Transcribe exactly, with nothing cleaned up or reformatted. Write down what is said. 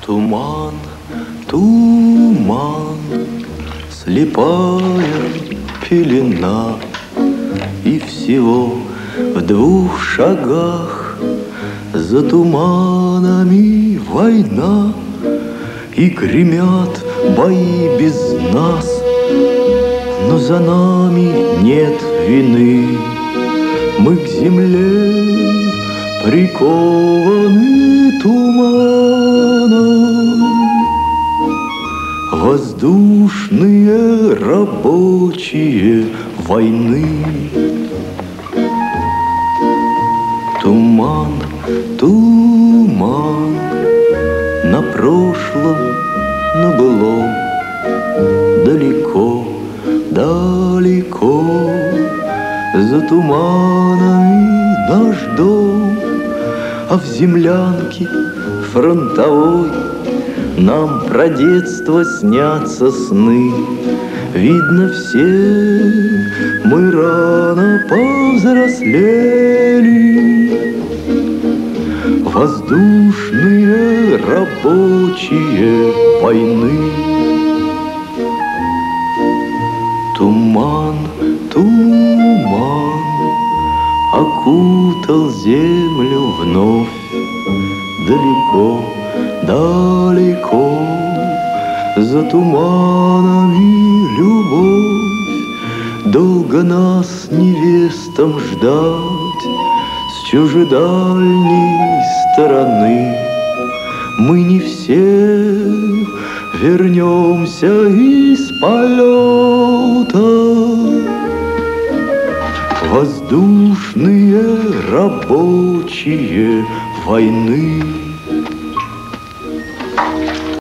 Туман, туман, слепая пелена, и всего в двух шагах за туманами война, и гремят бои без нас, но за нами нет вины. Мы к земле прикованы туманом, воздушные рабочие войны. Туман, туман, на прошлом, на былом, далеко, далеко, за туманами наш дом, а в землянке фронтовой нам про детство снятся сны. Видно, все мы рано повзрослели, воздушные рабочие войны. Туман, туман окутал землю вновь. Далеко, далеко, за туманами любовь. Долго нас невестам ждать с чужедальней стороны. Мы не все вернемся из полета. Воздушные рабочие войны.